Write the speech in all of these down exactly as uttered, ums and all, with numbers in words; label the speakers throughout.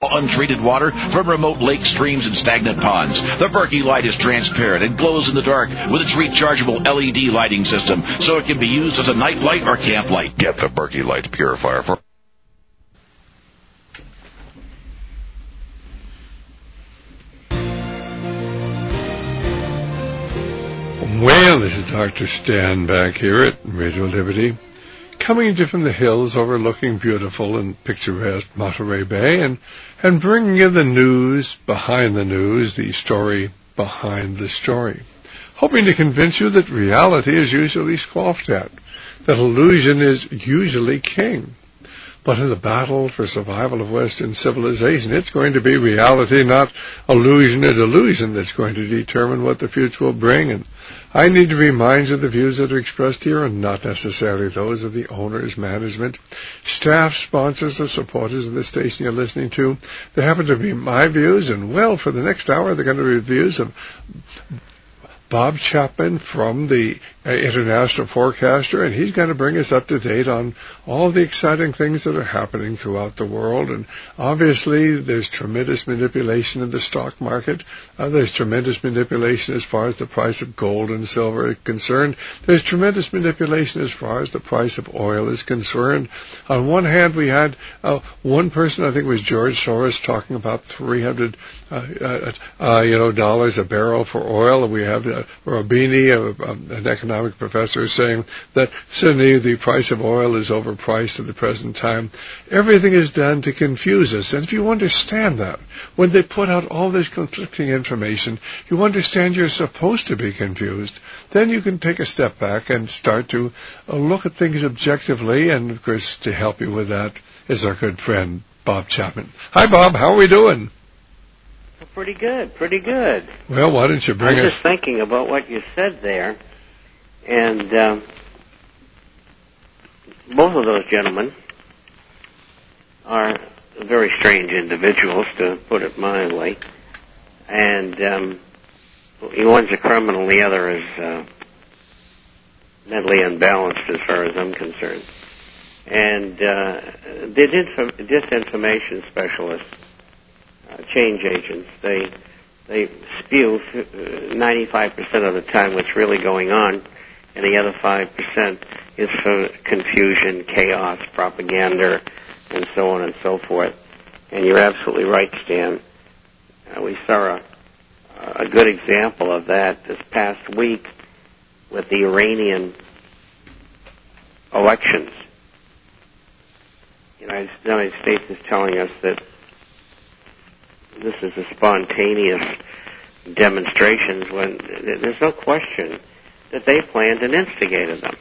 Speaker 1: untreated water from remote lakes, streams, and stagnant ponds. The Berkey light is transparent and glows in the dark with its rechargeable L E D lighting system, so it can be used as a night light or camp light. Get the Berkey light purifier for...
Speaker 2: Well, this is Doctor Stan back here at Radio Liberty, coming to you from the hills overlooking beautiful and picturesque Monterey Bay, and, and bringing you the news behind the news, the story behind the story, hoping to convince you that reality is usually scoffed at, that illusion is usually king. But in the battle for survival of Western civilization, it's going to be reality, not illusion or delusion, that's going to determine what the future will bring. And I need to remind you the views that are expressed here are not necessarily those of the owners, management, staff, sponsors, or supporters of the station you're listening to. They happen to be my views, and, well, for the next hour, they're going to be views of Bob Chapman from the uh, International Forecaster, and he's going to bring us up to date on all the exciting things that are happening throughout the world. And obviously, there's tremendous manipulation in the stock market. Uh, there's tremendous manipulation as far as the price of gold and silver is concerned. There's tremendous manipulation as far as the price of oil is concerned. On one hand, we had uh, one person, I think it was George Soros, talking about three hundred uh, uh, uh, you know, dollars a barrel for oil, and we have uh, Robini, uh, um, an economic professor, saying that certainly the price of oil is overpriced at the present time. Everything is done to confuse us. And if you understand that, when they put out all this conflicting information, you understand you're supposed to be confused, then you can take a step back and start to uh, look at things objectively. And, of course, to help you with that is our good friend, Bob Chapman. Hi, Bob. How are we doing?
Speaker 3: Pretty good, pretty good.
Speaker 2: Well, why don't you bring
Speaker 3: us... I'm
Speaker 2: us...
Speaker 3: just thinking about what you said there, and um, both of those gentlemen are very strange individuals, to put it mildly, and um, one's a criminal, the other is uh, mentally unbalanced as far as I'm concerned. And uh, the disinf- disinformation specialists, Uh, change agents. They they spew uh, ninety-five percent of the time what's really going on, and the other five percent is for confusion, chaos, propaganda, and so on and so forth. And you're absolutely right, Stan. Uh, we saw a, a good example of that this past week with the Iranian elections. The United, the United States is telling us that this is a spontaneous demonstrations when there's no question that they planned and instigated them.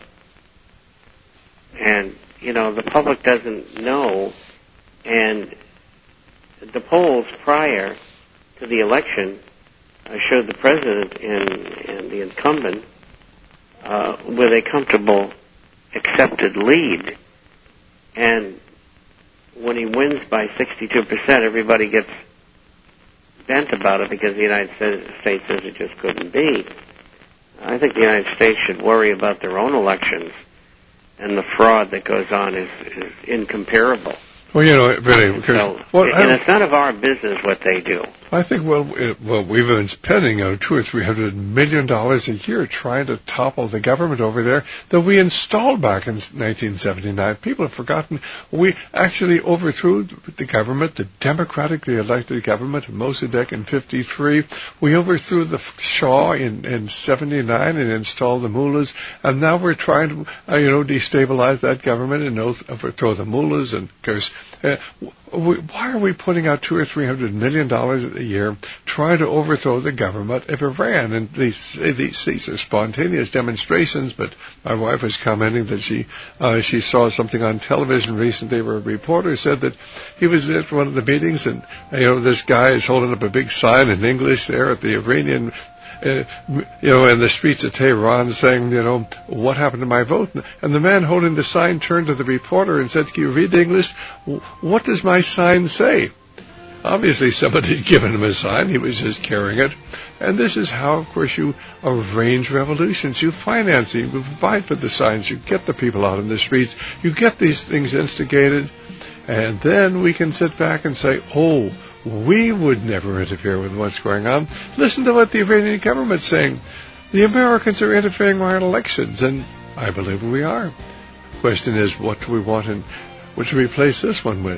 Speaker 3: And, you know, the public doesn't know, and the polls prior to the election uh, showed the president and, and the incumbent uh, with a comfortable, accepted lead. And when he wins by sixty-two percent, everybody gets bent about it because the United States says it just couldn't be. I think the United States should worry about their own elections, and the fraud that goes on is, is incomparable.
Speaker 2: Well, you know, really, because...
Speaker 3: So,
Speaker 2: well,
Speaker 3: and it's none of our business what they do.
Speaker 2: I think, well, it, well, we've been spending uh, two or three hundred million dollars a year trying to topple the government over there that we installed back in nineteen seventy-nine. People have forgotten we actually overthrew the government, the democratically elected government of Mossadegh in fifty-three. We overthrew the Shah in, in seventy-nine and installed the mullahs, and now we're trying to, uh, you know, destabilize that government and overthrow the mullahs. And of course, uh, we, why are we putting out two or three hundred million dollars a year trying to overthrow the government of Iran? And these these, these are spontaneous demonstrations. But my wife was commenting that she uh, she saw something on television recently where a reporter said that he was at one of the meetings, and you know, this guy is holding up a big sign in English there at the Iranian. Uh, you know, in the streets of Tehran, saying, you know, what happened to my vote? And the man holding the sign turned to the reporter and said, can you read English? What does my sign say? Obviously, somebody had given him a sign. He was just carrying it. And this is how, of course, you arrange revolutions. You finance it. You provide for the signs. You get the people out in the streets. You get these things instigated. And then we can sit back and say, oh, we would never interfere with what's going on. Listen to what the Iranian government's saying. The Americans are interfering in our elections, and I believe we are. The question is, what do we want and what should we replace this one with?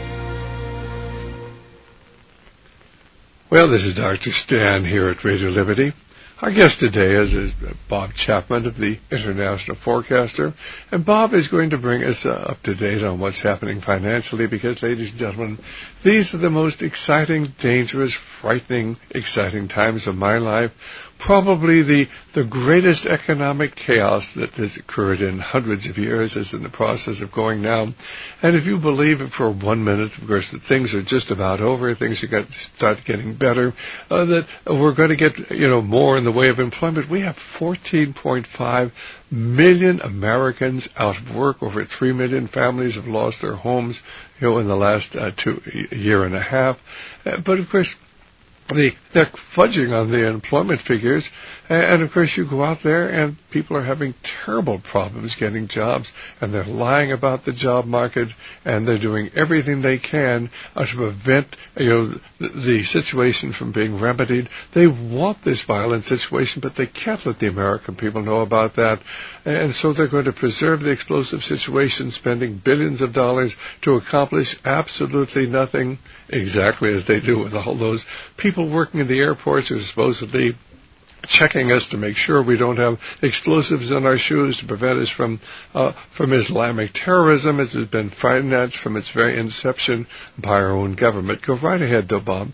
Speaker 2: Well, this is Doctor Stan here at Radio Liberty. Our guest today is, is Bob Chapman of the International Forecaster, and Bob is going to bring us uh, up to date on what's happening financially because, ladies and gentlemen, these are the most exciting, dangerous, frightening, exciting times of my life. Probably the, the greatest economic chaos that has occurred in hundreds of years is in the process of going now. And if you believe it for one minute, of course, that things are just about over, things are going to start getting better, uh, that we're going to get, you know, more in the way of employment. We have fourteen point five million Americans out of work. Over three million families have lost their homes, you know, in the last uh, two, year and a half. Uh, but, of course, The, they're fudging on the employment figures, and, and of course you go out there and people are having terrible problems getting jobs, and they're lying about the job market, and they're doing everything they can uh, to prevent, you know, the, the situation from being remedied. They want this violent situation, but they can't let the American people know about that, and so they're going to preserve the explosive situation, spending billions of dollars to accomplish absolutely nothing, exactly as they do with all those people working in the airports who are supposedly checking us to make sure we don't have explosives in our shoes to prevent us from uh, from Islamic terrorism, as has been financed from its very inception by our own government. Go right ahead, though, Bob.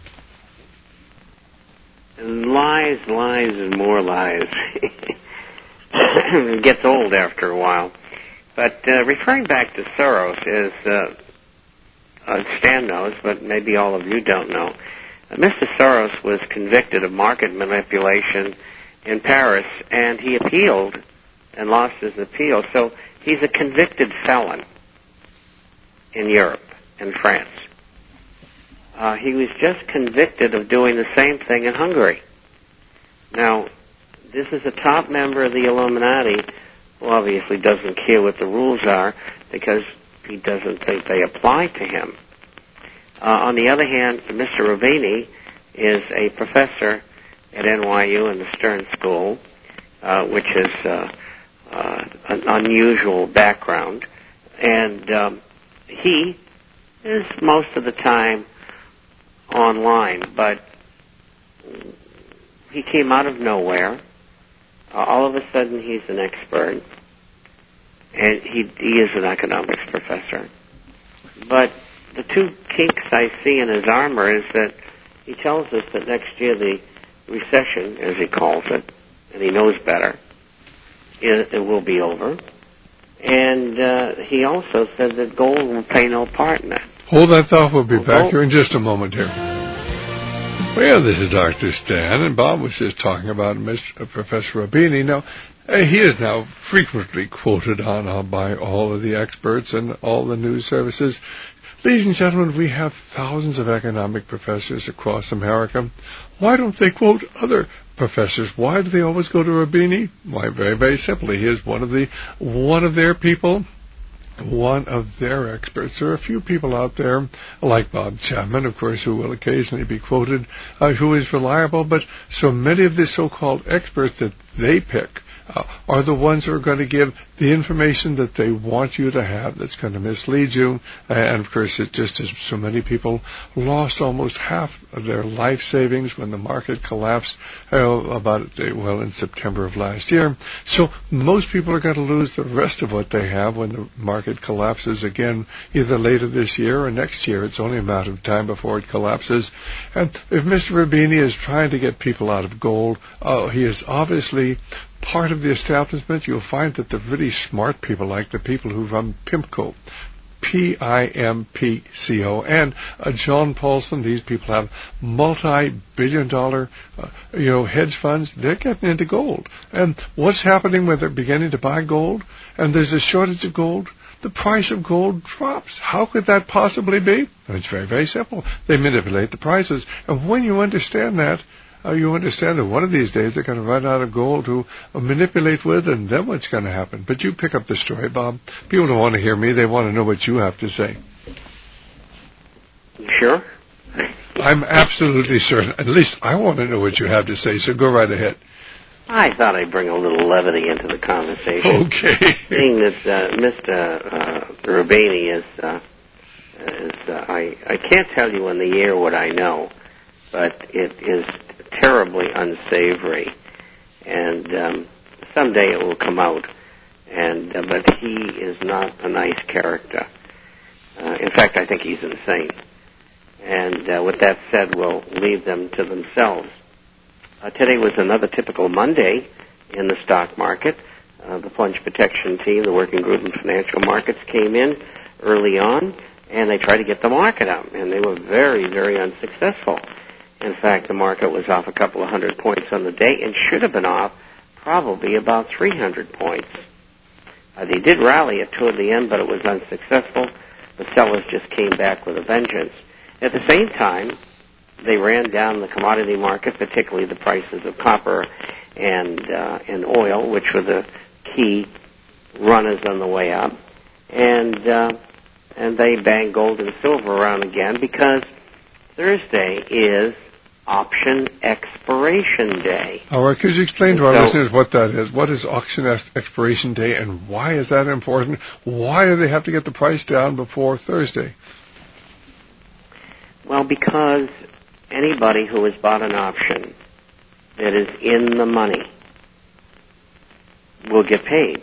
Speaker 3: Lies, lies, and more lies. It gets old after a while. But uh, referring back to Soros is, uh, uh, Stan knows, but maybe all of you don't know, Mister Soros was convicted of market manipulation in Paris, and he appealed and lost his appeal. So he's a convicted felon in Europe and France. Uh, he was just convicted of doing the same thing in Hungary. Now, this is a top member of the Illuminati who obviously doesn't care what the rules are because he doesn't think they apply to him. Uh, on the other hand, Mister Ravini is a professor at N Y U in the Stern School, uh, which is uh, uh, an unusual background. And um, he is most of the time online, but he came out of nowhere. Uh, all of a sudden, he's an expert, and he, he is an economics professor. But the two kinks I see in his armor is that he tells us that next year the recession, as he calls it, and he knows better, it, it will be over. And uh, he also said that gold will play no part in it.
Speaker 2: Hold that thought. We'll be
Speaker 3: well,
Speaker 2: back
Speaker 3: gold.
Speaker 2: here in just a moment here. Well, this is Doctor Stan, and Bob was just talking about Mister Professor Ravini. Now, uh, he is now frequently quoted on uh, by all of the experts and all the news services. Ladies and gentlemen, we have thousands of economic professors across America. Why don't they quote other professors? Why do they always go to Ravini? Why, very, very simply, he is one of the one of their people, one of their experts. There are a few people out there, like Bob Chapman, of course, who will occasionally be quoted, uh, who is reliable, but so many of the so-called experts that they pick Uh, are the ones who are going to give the information that they want you to have that's going to mislead you. And, of course, it just as so many people lost almost half of their life savings when the market collapsed uh, about, well, in September of last year. So most people are going to lose the rest of what they have when the market collapses again, either later this year or next year. It's only a matter of time before it collapses. And if Mister Ravini is trying to get people out of gold, uh, he is obviously part of the establishment. You'll find that the really smart people, like the people who run PIMCO, P I M P C O, and uh, John Paulson, these people have multi-billion dollar, uh, you know, hedge funds. They're getting into gold. And what's happening when they're beginning to buy gold and there's a shortage of gold? The price of gold drops. How could that possibly be? It's very, very simple. They manipulate the prices. And when you understand that, Uh, you understand that one of these days they're going to run out of gold to uh, manipulate with, and then what's going to happen? But you pick up the story, Bob. People don't want to hear me. They want to know what you have to say.
Speaker 3: You sure?
Speaker 2: I'm absolutely certain. At least I want to know what you have to say, so go right ahead.
Speaker 3: I thought I'd bring a little levity into the conversation.
Speaker 2: Okay.
Speaker 3: Seeing that uh, Mister Uh, Rubini is, uh, is uh, I, I can't tell you in the year what I know, but it is terribly unsavory. And um, someday it will come out. And uh, but he is not a nice character. Uh, in fact, I think he's insane. And uh, with that said, we'll leave them to themselves. Uh, today was another typical Monday in the stock market. Uh, the plunge protection team, the working group in financial markets, came in early on, and they tried to get the market up, and they were very, very unsuccessful. In fact, the market was off a couple of hundred points on the day and should have been off probably about three hundred points. Uh, they did rally it toward the end, but it was unsuccessful. The sellers just came back with a vengeance. At the same time, they ran down the commodity market, particularly the prices of copper and uh, and oil, which were the key runners on the way up, and uh, and they banged gold and silver around again because Thursday is option expiration day.
Speaker 2: All right, could you explain to our
Speaker 3: so,
Speaker 2: listeners what that is? What is auction ex- expiration day, and why is that important? Why do they have to get the price down before Thursday?
Speaker 3: Well, because anybody who has bought an option that is in the money will get paid.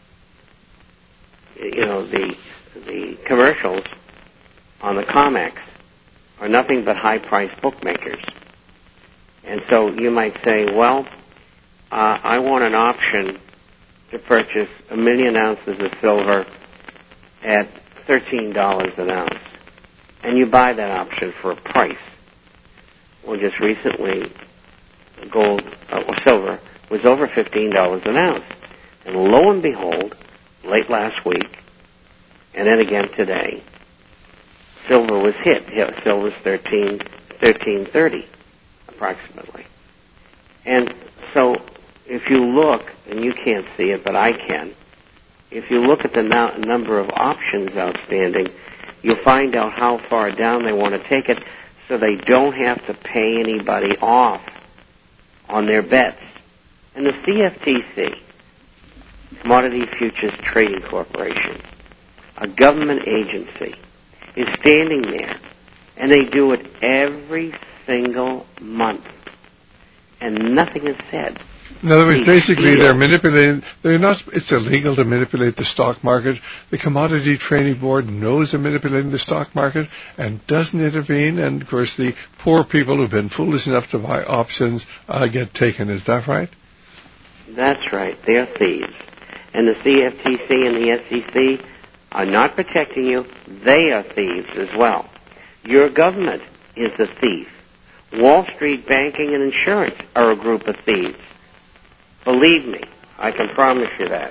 Speaker 3: You know, the the commercials on the COMEX are nothing but high-priced bookmakers. And so you might say, well, uh, I want an option to purchase a million ounces of silver at thirteen dollars an ounce. And you buy that option for a price. Well, just recently, gold uh, or silver was over fifteen dollars an ounce. And lo and behold, late last week, and then again today, silver was hit. Silver's thirteen, thirteen thirty, approximately. And so, if you look, and you can't see it, but I can, if you look at the no- number of options outstanding, you'll find out how far down they want to take it so they don't have to pay anybody off on their bets. And the C F T C, Commodity Futures Trading Corporation, a government agency, is standing there, and they do it every single month, and nothing is said.
Speaker 2: In other words,
Speaker 3: They
Speaker 2: basically,
Speaker 3: steal.
Speaker 2: they're manipulating. They're not. It's illegal to manipulate the stock market. The Commodity Trading Board knows they're manipulating the stock market and doesn't intervene. And of course, the poor people who've been foolish enough to buy options uh, get taken. Is that right?
Speaker 3: That's right. They're thieves, and the C F T C and the S E C are not protecting you. They are thieves as well. Your government is a thief. Wall Street banking and insurance are a group of thieves. Believe me, I can promise you that.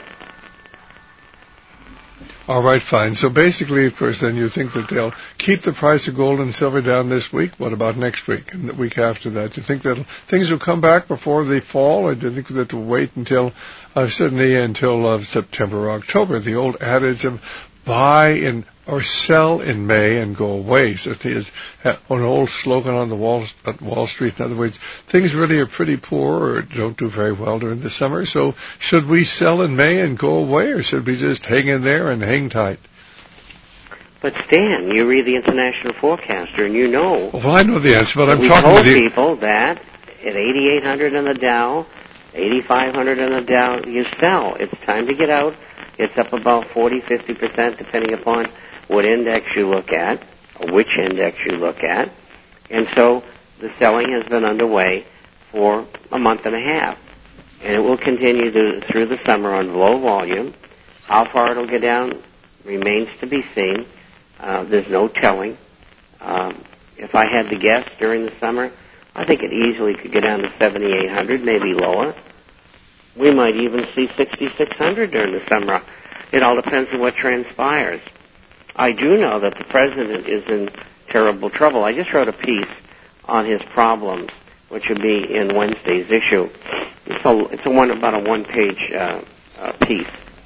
Speaker 2: All right, fine. So basically, of course, then you think that they'll keep the price of gold and silver down this week. What about next week and the week after that? Do you think that things will come back before they fall, or do you think that to wait until, uh, certainly until uh, September or October? The old adage of buy in or sell in May and go away. So it is uh, an old slogan on the wall at Wall Street. In other words, things really are pretty poor or don't do very well during the summer. So should we sell in May and go away, or should we just hang in there and hang tight?
Speaker 3: But Stan, you read the International Forecaster, and you know.
Speaker 2: Well, I know the answer, but I'm
Speaker 3: we
Speaker 2: talking
Speaker 3: told
Speaker 2: to the
Speaker 3: people that at eighty-eight hundred on the Dow, eighty-five hundred on the Dow, you sell. It's time to get out. It's up about forty, fifty percent, depending upon what index you look at, or which index you look at. And so the selling has been underway for a month and a half. And it will continue to, through the summer on low volume. How far it'll get down remains to be seen. Uh, there's no telling. Um, if I had to guess during the summer, I think it easily could get down to seventy-eight hundred, maybe lower. We might even see sixty-six hundred during the summer. It all depends on what transpires. I do know that the president is in terrible trouble. I just wrote a piece on his problems, which will be in Wednesday's issue. It's a, it's a one about a one-page uh, uh, piece,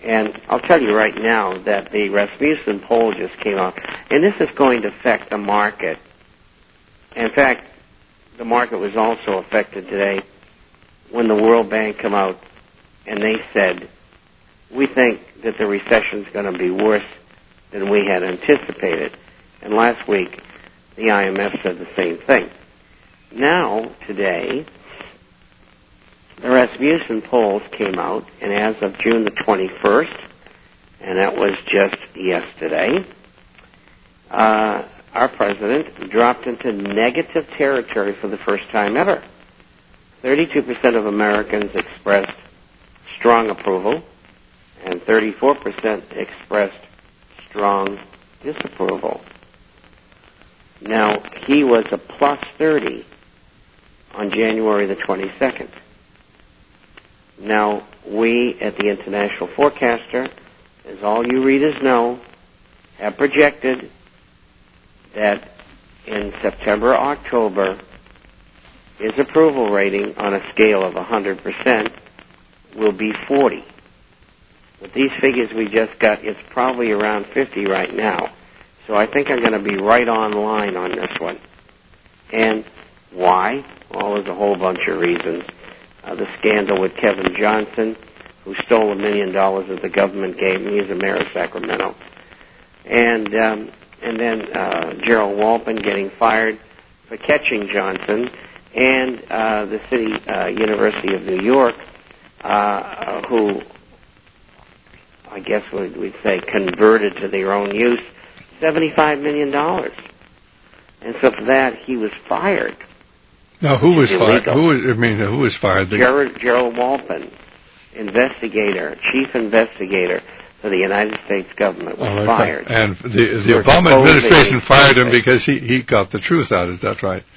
Speaker 3: And I'll tell you right now that the Rasmussen poll just came out, and this is going to affect the market. In fact, the market was also affected today when the World Bank came out and they said, we think that the recession is going to be worse than we had anticipated. And last week, the I M F said the same thing. Now, today, the Rasmussen polls came out, and as of June the twenty-first, and that was just yesterday, uh, our president dropped into negative territory for the first time ever. thirty-two percent of Americans expressed strong approval, and thirty-four percent expressed strong disapproval. Now, he was a plus thirty on January the twenty-second. Now, we at the International Forecaster, as all you readers know, have projected that in September, October, his approval rating on a scale of one hundred percent will be forty. With these figures we just got, it's probably around fifty right now. So I think I'm going to be right on line on this one. And why? Well, there's a whole bunch of reasons. Uh, the scandal with Kevin Johnson, who stole a million dollars that the government gave him. He's a mayor of Sacramento. And um, and then uh, Gerald Walpin getting fired for catching Johnson, and uh, the city uh, University of New York, uh, who I guess we'd, we'd say converted to their own use seventy-five million dollars. And so for that, he was fired.
Speaker 2: Now, who was fired? Who was, I mean, who was fired? The
Speaker 3: Gerald, Gerald Walpin, investigator, chief investigator for the United States government, was oh, fired.
Speaker 2: And the, the Obama administration fired him because he, he got the truth out. Is that right?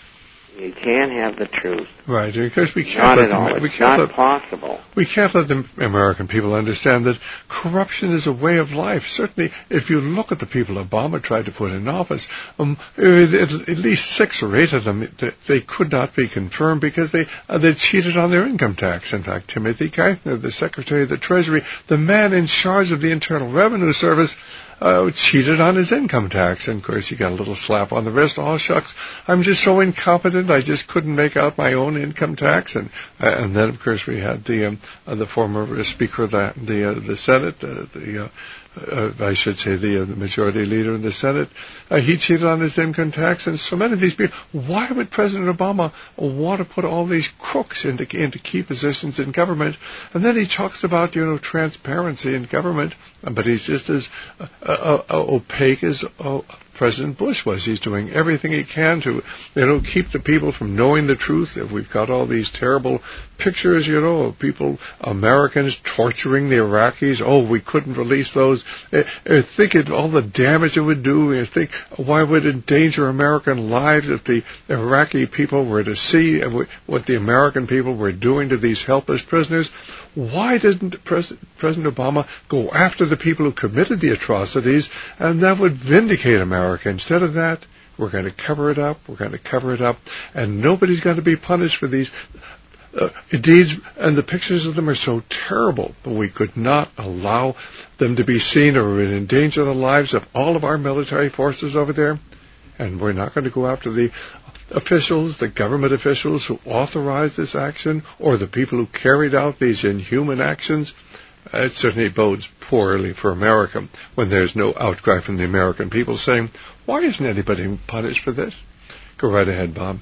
Speaker 3: You can't have the truth.
Speaker 2: Right, because we can't
Speaker 3: not
Speaker 2: let
Speaker 3: at all.
Speaker 2: Them, we
Speaker 3: it's
Speaker 2: can't
Speaker 3: not
Speaker 2: let,
Speaker 3: possible.
Speaker 2: We can't let the American people understand that corruption is a way of life. Certainly, if you look at the people Obama tried to put in office, um, at, at least six or eight of them, they could not be confirmed because they uh, they cheated on their income tax. In fact, Timothy Geithner, the Secretary of the Treasury, the man in charge of the Internal Revenue Service, Uh, cheated on his income tax, and of course he got a little slap on the wrist. Oh shucks, I'm just so incompetent. I just couldn't make out my own income tax. And uh, and then of course we had the um, uh, the former Speaker of the the, uh, the Senate, uh, the uh, uh, I should say the, uh, the Majority Leader in the Senate. Uh, he cheated on his income tax, and so many of these people. Why would President Obama want to put all these crooks into into key positions in government? And then he talks about you know transparency in government, but he's just as uh, Uh, uh, opaque as uh, President Bush was. He's doing everything he can to, you know, keep the people from knowing the truth. If we've got all these terrible pictures, you know, of people, Americans torturing the Iraqis. Oh, we couldn't release those. Uh, uh, think of all the damage it would do. You think, why would it endanger American lives if the Iraqi people were to see what the American people were doing to these helpless prisoners? Why didn't Pres- President Obama go after the people who committed the atrocities, and that would vindicate America? Instead of that, we're going to cover it up, we're going to cover it up, and nobody's going to be punished for these uh, deeds, and the pictures of them are so terrible, but we could not allow them to be seen, or it would endanger the lives of all of our military forces over there, and we're not going to go after the officials, the government officials who authorized this action, or the people who carried out these inhuman actions. It certainly bodes poorly for America when there's no outcry from the American people saying, why isn't anybody punished for this? Go right ahead, Bob.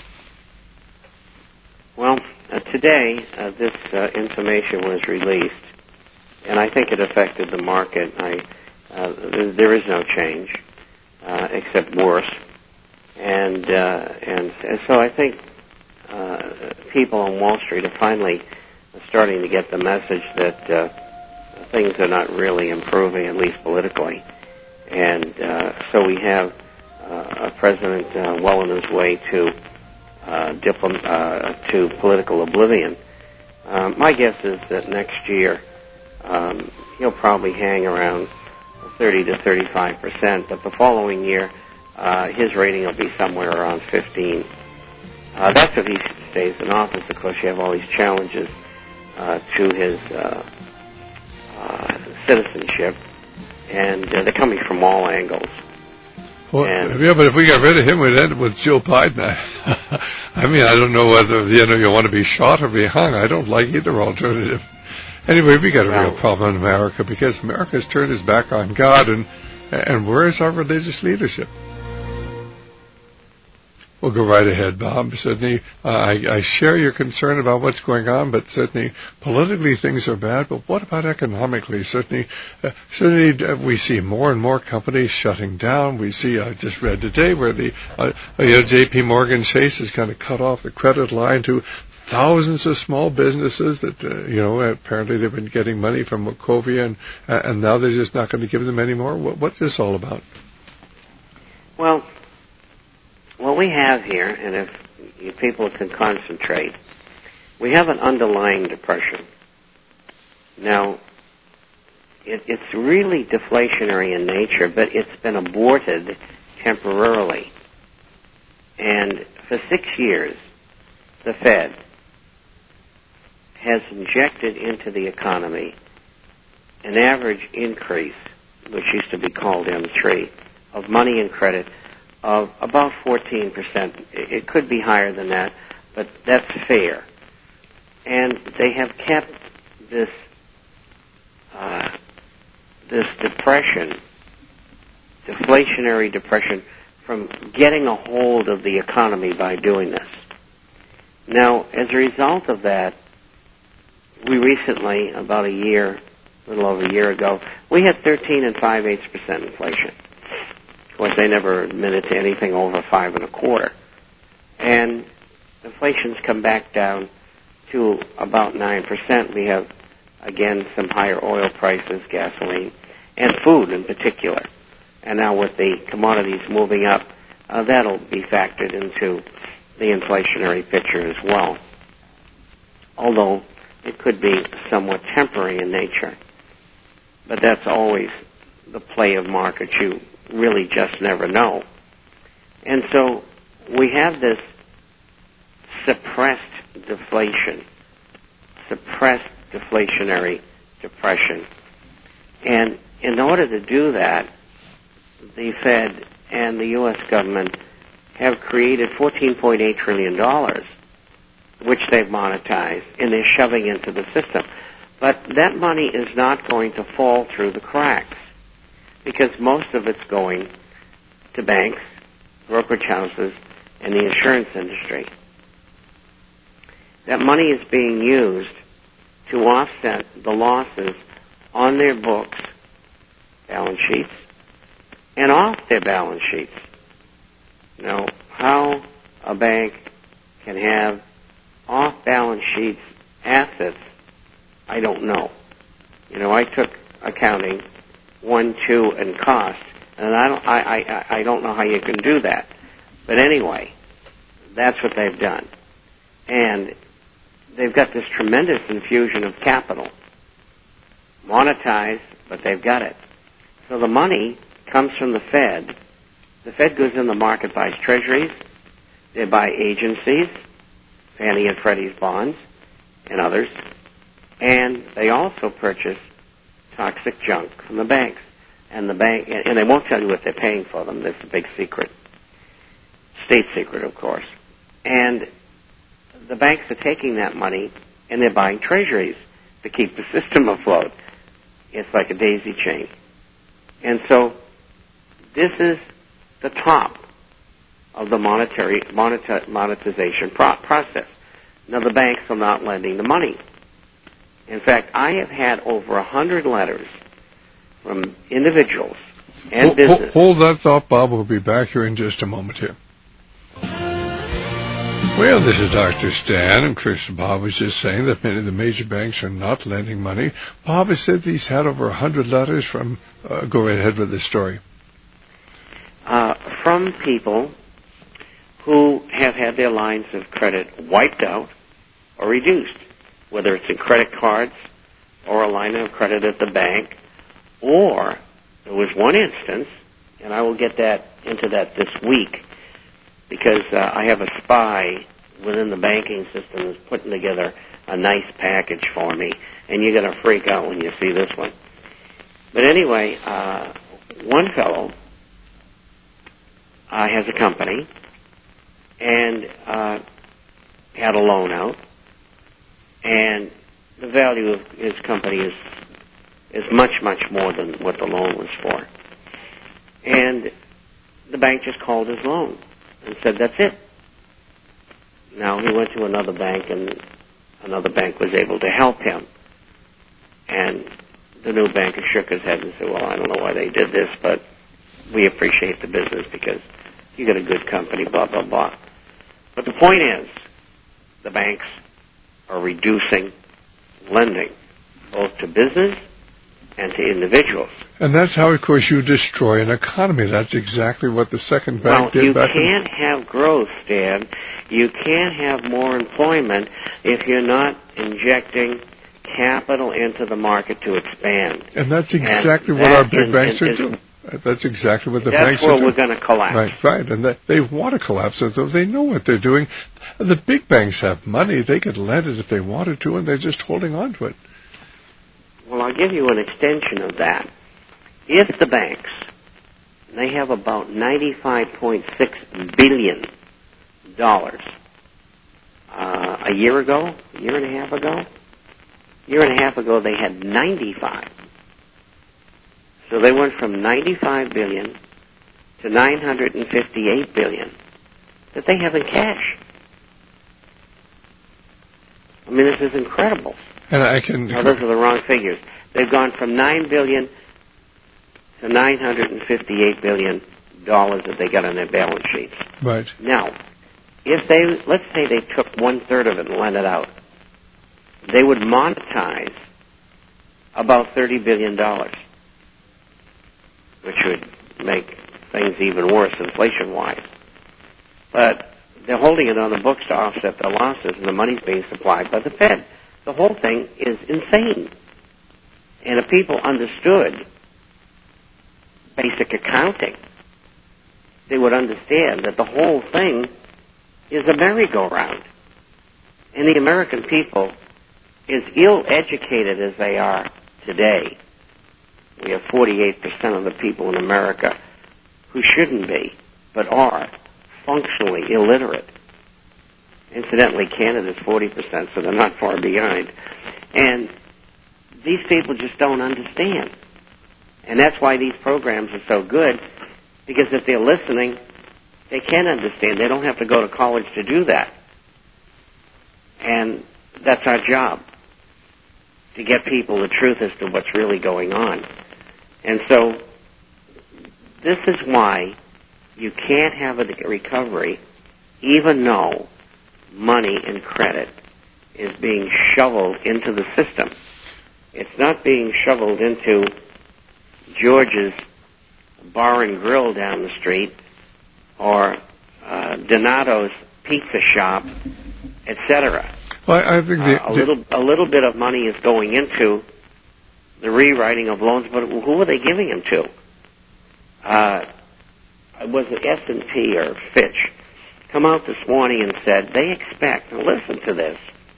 Speaker 3: Well, uh, today uh, this uh, information was released, and I think it affected the market. I, uh, there is no change, uh, except worse. And, uh, and and so I think uh, people on Wall Street are finally starting to get the message that uh, things are not really improving, at least politically. And uh, so we have uh, a president uh, well on his way to uh, diplom- uh, to political oblivion. Um, my guess is that next year um, he'll probably hang around thirty to thirty-five percent, but the following year Uh, his rating will be somewhere around fifteen. Uh, that's if he stays in office. Of course, you have all these challenges uh, to his uh, uh, citizenship, and uh, they're coming from all angles.
Speaker 2: Well, and, yeah, but if we got rid of him, we'd end up with Joe Biden. I mean, I don't know whether you know you want to be shot or be hung. I don't like either alternative. Anyway, we got a well, real problem in America because America has turned its back on God, and and where is our religious leadership? We'll go right ahead, Bob. Certainly, uh, I, I share your concern about what's going on, but certainly politically things are bad. But what about economically? Certainly, uh, certainly uh, we see more and more companies shutting down. We see, I just read today where the uh, you know, J P Morgan Chase has kind of cut off the credit line to thousands of small businesses that, uh, you know, apparently they've been getting money from Wachovia, and, uh, and now they're just not going to give them any more. What, what's this all about?
Speaker 3: Well, what we have here, and if you people can concentrate, we have an underlying depression. Now, it, it's really deflationary in nature, but it's been aborted temporarily. And for six years, the Fed has injected into the economy an average increase, which used to be called M three, of money and credit of about fourteen percent. It could be higher than that, but that's fair. And they have kept this uh, this depression, deflationary depression, from getting a hold of the economy by doing this. Now, as a result of that, we recently, about a year, a little over a year ago, we had thirteen and five eighths percent inflation. Of course, they never admitted to anything over five and a quarter. And inflation's come back down to about nine percent. We have, again, some higher oil prices, gasoline, and food in particular. And now with the commodities moving up, uh, that'll be factored into the inflationary picture as well. Although it could be somewhat temporary in nature. But that's always the play of markets. You really just never know. And so we have this suppressed deflation, suppressed deflationary depression. And in order to do that, the Fed and the U S government have created fourteen point eight trillion dollars, which they've monetized, and they're shoving into the system. But that money is not going to fall through the cracks, because most of it's going to banks, brokerage houses, and the insurance industry. That money is being used to offset the losses on their books, balance sheets, and off their balance sheets. Now, how a bank can have off-balance sheets assets, I don't know. You know, I took accounting one, two, and cost, and I don't, I, I, I don't know how you can do that. But anyway, that's what they've done. And they've got this tremendous infusion of capital. Monetized, but they've got it. So the money comes from the Fed. The Fed goes in the market, buys treasuries. They buy agencies, Fannie and Freddie's bonds, and others. And they also purchase toxic junk from the banks. And the bank, and they won't tell you what they're paying for them. That's a big secret. State secret, of course. And the banks are taking that money and they're buying treasuries to keep the system afloat. It's like a daisy chain. And so this is the top of the monetary moneta- monetization pro- process. Now, the banks are not lending the money. In fact, I have had over a hundred letters from individuals and
Speaker 2: hold,
Speaker 3: business.
Speaker 2: Hold that thought, Bob. We'll be back here in just a moment here. Well, this is Doctor Stan, and Chris Bob was just saying that many of the major banks are not lending money. Bob has said he's had over a hundred letters from, uh, go right ahead with this story.
Speaker 3: Uh, from people who have had their lines of credit wiped out or reduced, whether it's in credit cards or a line of credit at the bank, or there was one instance, and I will get that into that this week, because uh, I have a spy within the banking system who's putting together a nice package for me, and you're going to freak out when you see this one. But anyway, uh, one fellow uh, has a company and uh, had a loan out, and the value of his company is is much, much more than what the loan was for. And the bank just called his loan and said, that's it. Now, he went to another bank, and another bank was able to help him. And the new banker shook his head and said, well, I don't know why they did this, but we appreciate the business because you got a good company, blah, blah, blah. But the point is, the banks are reducing lending, both to business and to individuals.
Speaker 2: And that's how, of course, you destroy an economy. That's exactly what the second bank
Speaker 3: well,
Speaker 2: did
Speaker 3: you
Speaker 2: back
Speaker 3: can't
Speaker 2: in...
Speaker 3: have growth, Stan. You can't have more employment if you're not injecting capital into the market to expand.
Speaker 2: And that's exactly and what that our big is, banks is, are doing. That's exactly what the banks are doing.
Speaker 3: That's where we're going to collapse.
Speaker 2: Right, right. And they, they want to collapse it, so they know what they're doing. The big banks have money. They could lend it if they wanted to, and they're just holding on to it.
Speaker 3: Well, I'll give you an extension of that. If the banks, they have about ninety-five point six billion dollars uh, a year ago, a year and a half ago, a year and a half ago they had ninety-five. So they went from ninety-five billion dollars to nine hundred fifty-eight billion dollars that they have in cash. I mean, this is incredible.
Speaker 2: And I can.
Speaker 3: Now, those are the wrong figures. They've gone from nine billion dollars to nine hundred fifty-eight billion dollars that they got on their balance sheets.
Speaker 2: Right.
Speaker 3: Now, if they, let's say they took one-third of it and lent it out, they would monetize about thirty billion dollars, which would make things even worse inflation-wise. But they're holding it on the books to offset their losses, and the money's being supplied by the Fed. The whole thing is insane. And if people understood basic accounting, they would understand that the whole thing is a merry-go-round. And the American people, as ill-educated as they are today, we have forty-eight percent of the people in America who shouldn't be, but are, functionally illiterate. Incidentally, Canada's forty percent, so they're not far behind. And these people just don't understand. And that's why these programs are so good, because if they're listening, they can understand. They don't have to go to college to do that. And that's our job, to get people the truth as to what's really going on. And so this is why you can't have a recovery even though money and credit is being shoveled into the system. It's not being shoveled into George's Bar and Grill down the street or uh, Donato's Pizza Shop, et cetera.
Speaker 2: Well, I think the,
Speaker 3: uh, a little a little bit of money is going into the rewriting of loans, but who are they giving them to? Uh, was it S and P or Fitch come out this morning and said they expect, now listen to this,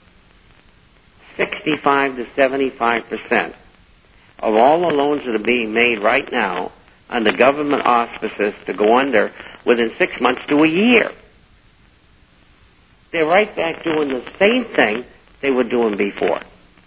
Speaker 3: sixty-five to seventy-five percent of all the loans that are being made right now under government auspices to go under within six months to a year. They're right back doing the same thing they were doing before.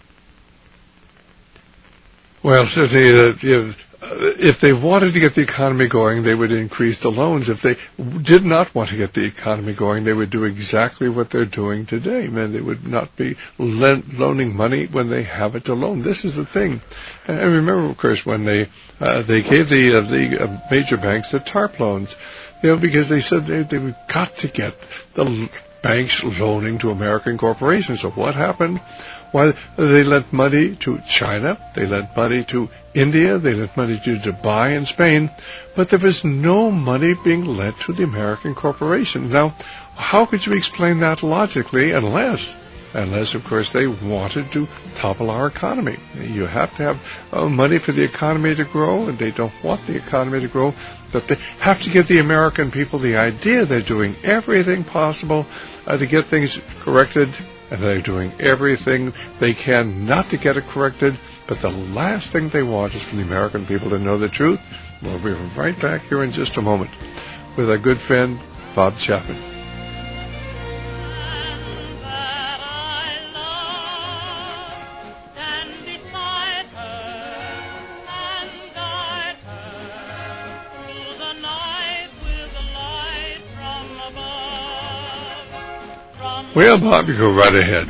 Speaker 2: Well, certainly, uh, if, uh, if they wanted to get the economy going, they would increase the loans. If they did not want to get the economy going, they would do exactly what they're doing today. Man, they would not be lent, loaning money when they have it to loan. This is the thing. And I remember, of course, when they uh, they gave the uh, the uh, major banks the TARP loans, you know, because they said they they've got to get the banks loaning to American corporations. So what happened? Why, they lent money to China, they lent money to India, they lent money to Dubai and Spain, but there was no money being lent to the American corporation. Now, how could you explain that logically unless, unless of course, they wanted to topple our economy? You have to have uh, money for the economy to grow, and they don't want the economy to grow, but they have to give the American people the idea they're doing everything possible uh, to get things corrected, and they're doing everything they can not to get it corrected, But the last thing they want is for the American people to know the truth. We'll be right back here in just a moment with our good friend, Bob Chapman. Well, Bob, you go right ahead.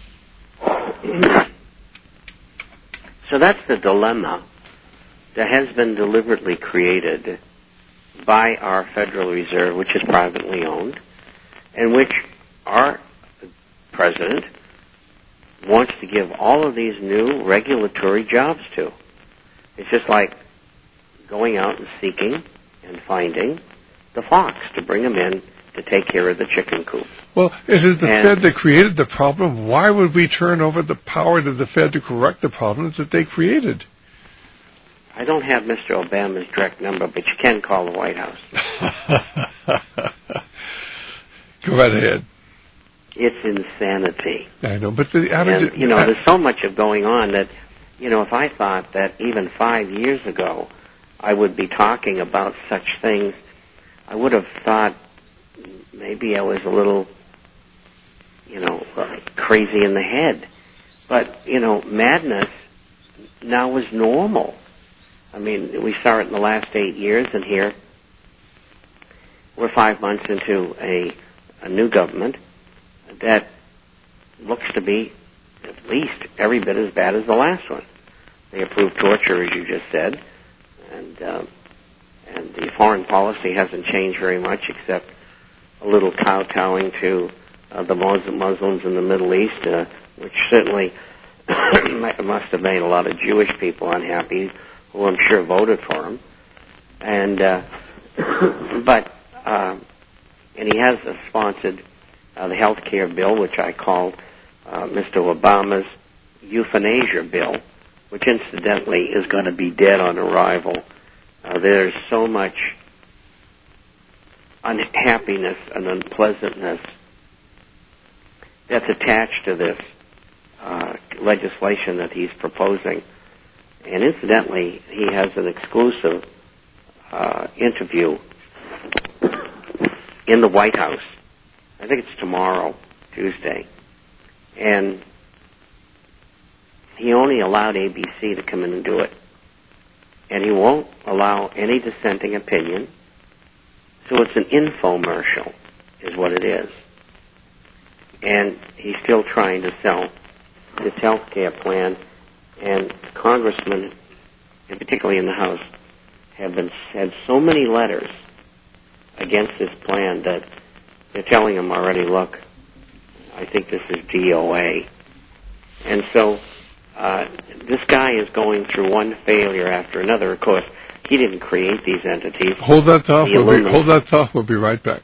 Speaker 3: So that's the dilemma that has been deliberately created by our Federal Reserve, which is privately owned, and which our president wants to give all of these new regulatory jobs to. It's just like going out and seeking and finding the fox to bring him in to take care of the chicken coop.
Speaker 2: Well, it is the
Speaker 3: and
Speaker 2: Fed that created the problem. Why would we turn over the power to the Fed to correct the problems that they created?
Speaker 3: I don't have Mister Obama's direct number, but you can call the White House.
Speaker 2: Go right ahead.
Speaker 3: It's insanity.
Speaker 2: I know, but the average...
Speaker 3: And, you know, there's so much of going on that, you know, if I thought that even five years ago I would be talking about such things, I would have thought maybe I was a little, you know, crazy in the head. But, you know, madness now is normal. I mean, we saw it in the last eight years, and here we're five months into a, a new government that looks to be at least every bit as bad as the last one. They approved torture, as you just said, and uh, and the foreign policy hasn't changed very much, except a little kowtowing to uh, the Muslims in the Middle East, uh, which certainly must have made a lot of Jewish people unhappy, who I'm sure voted for him. And uh, but uh, and he has uh, sponsored uh, the health care bill, which I called uh, Mister Obama's euthanasia bill, which incidentally is going to be dead on arrival. Uh, there's so much unhappiness and unpleasantness that's attached to this uh, legislation that he's proposing. And incidentally, he has an exclusive uh, interview in the White House. I think it's tomorrow, Tuesday. And he only allowed A B C to come in and do it. And he won't allow any dissenting opinion. So it's an infomercial, is what it is. And he's still trying to sell his health care plan. And congressmen, and particularly in the House, have been had so many letters against this plan that they're telling him already, look, I think this is D O A. And so uh, this guy is going through one failure after another. Of course, he didn't create these entities.
Speaker 2: Hold that thought. We'll be, hold that thought. We'll be right back.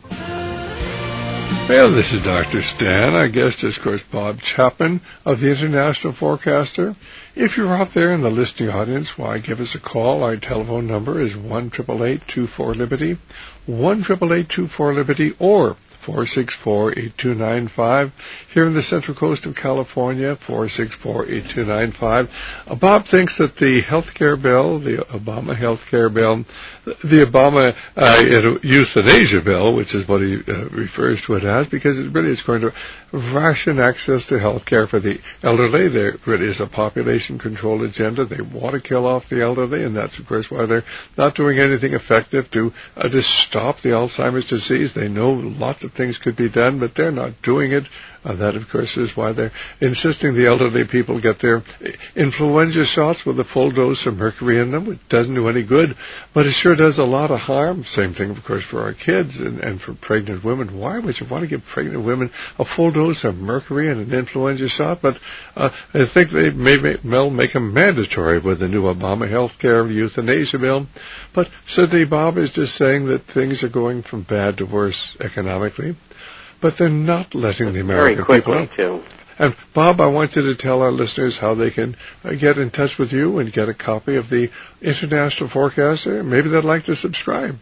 Speaker 2: Well, this is Doctor Stan. Our guest is, of course, Bob Chapman of the International Forecaster. If you're out there in the listening audience, why, give us a call. Our telephone number is one eight eight eight, two four, Liberty, one eight eight eight, two four, Liberty, or four six four, eight two nine five. Here in the Central Coast of California, four six four, eight two nine five. Uh, Bob thinks that the health care bill, the Obama health care bill, the Obama uh, euthanasia bill, which is what he uh, refers to it as, because it really is going to ration access to health care for the elderly. There really is a population control agenda. They want to kill off the elderly, and that's, of course, why they're not doing anything effective to uh, to stop the Alzheimer's disease. They know lots of things could be done, but they're not doing it. Uh, that, of course, is why they're insisting the elderly people get their influenza shots with a full dose of mercury in them. It doesn't do any good, but it sure does a lot of harm. Same thing, of course, for our kids and, and for pregnant women. Why would you want to give pregnant women a full dose of mercury and an influenza shot? But uh, I think they may well make them mandatory with the new Obama health care euthanasia bill. But certainly Bob is just saying that things are going from bad to worse economically. But they're not letting the American people know.
Speaker 3: Too.
Speaker 2: And, Bob, I want you to tell our listeners how they can uh, get in touch with you and get a copy of the International Forecaster. Maybe they'd like to subscribe.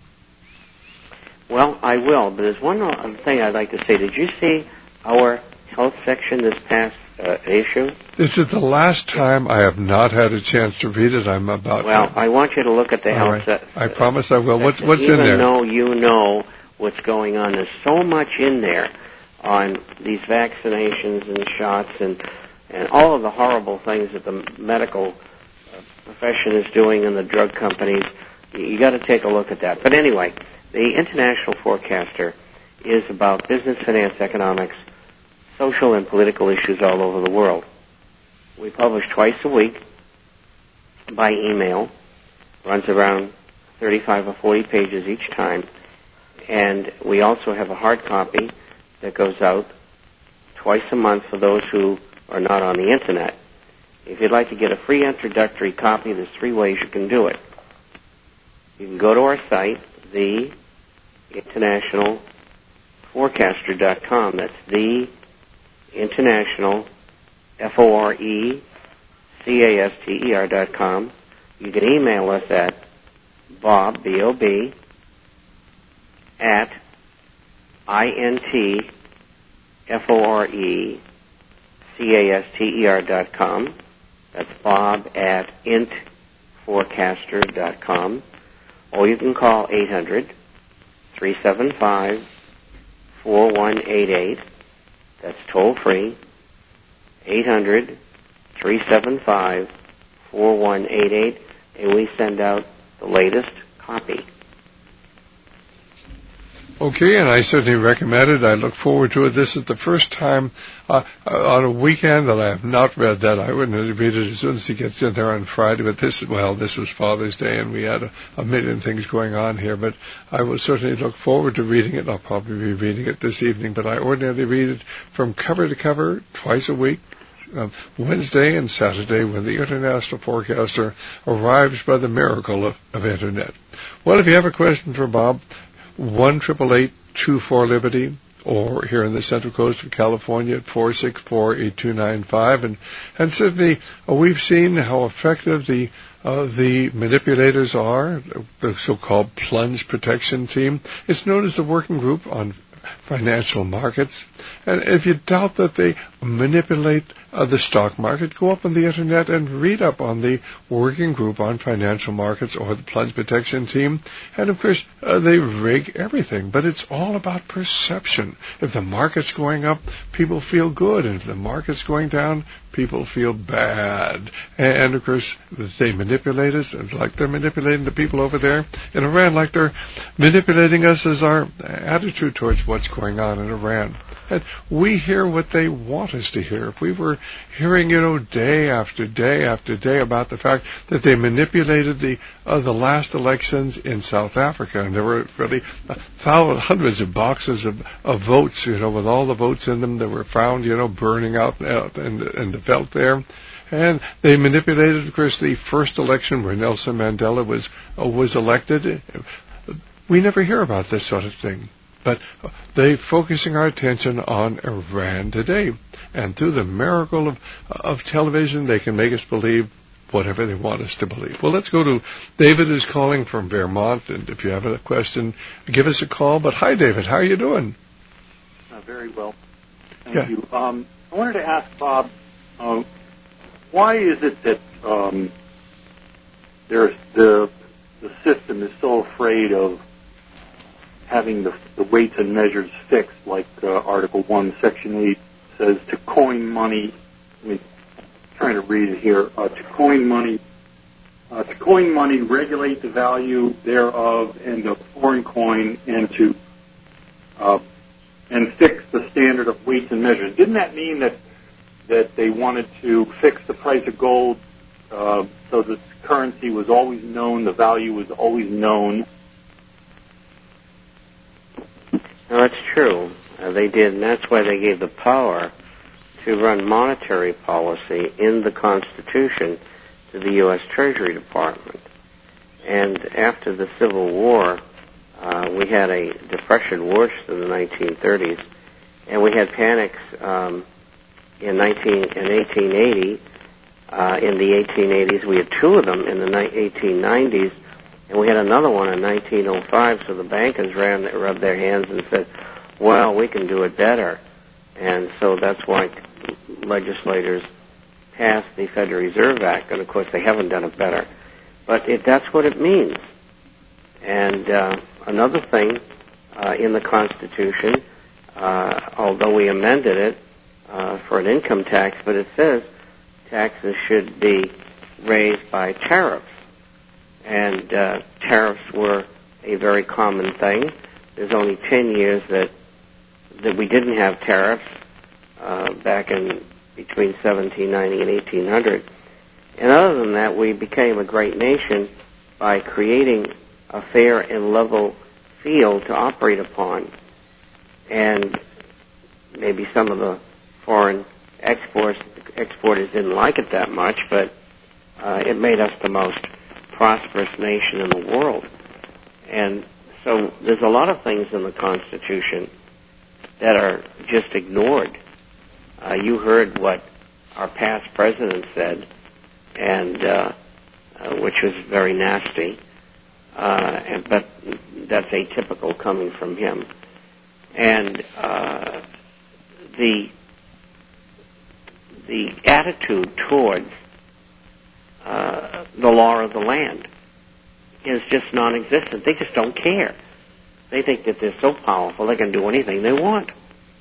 Speaker 3: Well, I will, but there's one other thing I'd like to say. Did you see our health section this past uh, issue?
Speaker 2: This is the last time. I have not had a chance to read it. I'm about
Speaker 3: Well,
Speaker 2: to.
Speaker 3: I want you to look at the
Speaker 2: All
Speaker 3: health...
Speaker 2: right.
Speaker 3: Uh,
Speaker 2: I promise I will. What's, what's
Speaker 3: in there?
Speaker 2: Even
Speaker 3: though you know what's going on, there's so much in there on these vaccinations and shots and, and all of the horrible things that the medical profession is doing and the drug companies. You got to take a look at that. But anyway, the International Forecaster is about business, finance, economics, social and political issues all over the world. We publish twice a week by email. Runs around thirty-five or forty pages each time. And we also have a hard copy that goes out twice a month for those who are not on the Internet. If you'd like to get a free introductory copy, there's three ways you can do it. You can go to our site, the international forecaster dot com. That's the international, F O R E C A S T E R dot com. You can email us at Bob, B O B, at I N T F O R E C A S T E R dot com. That's Bob at int forecaster dot com. Or you can call eight hundred, three seven five, four one eight eight. That's toll free. eight hundred, three seven five, four one eight eight. And we send out the latest copy.
Speaker 2: Okay, and I certainly recommend it. I look forward to it. This is the first time uh, on a weekend that I have not read that. I wouldn't read it as soon as he gets in there on Friday. But this, well, this was Father's Day, and we had a, a million things going on here. But I will certainly look forward to reading it. I'll probably be reading it this evening. But I ordinarily read it from cover to cover twice a week. Uh, Wednesday and Saturday when the International Forecaster arrives by the miracle of, of Internet. Well, if you have a question for Bob, one eight eight eight, two four, Liberty, or here in the Central Coast of California at four six four, eight two nine five. And, and certainly uh, we've seen how effective the uh, the manipulators are, the so-called plunge protection team. It's known as the Working Group on Financial Markets. And if you doubt that they manipulate uh, the stock market, go up on the Internet and read up on the Working Group on Financial Markets or the Plunge Protection Team. And, of course, uh, they rig everything. But it's all about perception. If the market's going up, people feel good. And if the market's going down, people feel bad. And, and of course, they manipulate us like they're manipulating the people over there in Iran, like they're manipulating us as our attitude towards what's going on in Iran. And we hear what they want us to hear. If we were hearing, you know, day after day after day about the fact that they manipulated the uh, the last elections in South Africa, and there were really uh, thousands, hundreds of boxes of, of votes, you know, with all the votes in them that were found, you know, burning out, out in, the, in the veldt there. And they manipulated, of course, the first election where Nelson Mandela was uh, was elected. We never hear about this sort of thing. But they're focusing our attention on Iran today. And through the miracle of, of television, they can make us believe whatever they want us to believe. Well, let's go to David, who's calling from Vermont. And if you have a question, give us a call. But hi, David. How are you doing?
Speaker 4: Uh, very well. Thank
Speaker 2: yeah.
Speaker 4: you. Um, I wanted to ask Bob, uh, why is it that um, there's the, the system is so afraid of having the, the weights and measures fixed, like uh, Article one, Section eight says to coin money. I mean, I'm trying to read it here. Uh, to coin money, uh, to coin money, regulate the value thereof and the foreign coin, and to uh, and fix the standard of weights and measures. Didn't that mean that that they wanted to fix the price of gold uh, so that the currency was always known, the value was always known?
Speaker 3: No, that's true. Uh, they did, and that's why they gave the power to run monetary policy in the Constitution to the U S Treasury Department. And after the Civil War, uh, we had a depression worse than the nineteen thirties, and we had panics um, in, nineteen, in eighteen eighty. Uh, in the eighteen eighties, we had two of them in the ni- eighteen nineties. And we had another one in nineteen oh five, so the bankers ran, rubbed their hands and said, well, we can do it better. And so that's why legislators passed the Federal Reserve Act, and of course they haven't done it better. But it, that's what it means. And uh, another thing uh, in the Constitution, uh, although we amended it uh, for an income tax, but it says taxes should be raised by tariffs. And uh, tariffs were a very common thing. There's only ten years that that we didn't have tariffs uh, back in between seventeen ninety and eighteen hundred. And other than that, we became a great nation by creating a fair and level field to operate upon. And maybe some of the foreign exports, exporters didn't like it that much, but uh, it made us the most prosperous nation in the world. And so there's a lot of things in the Constitution that are just ignored. Uh, you heard what our past president said, and uh, uh, which was very nasty, uh, and, but that's atypical coming from him. And uh, the the attitude towards uh, the law of the land is just non-existent. They just don't care. They think that they're so powerful they can do anything they want.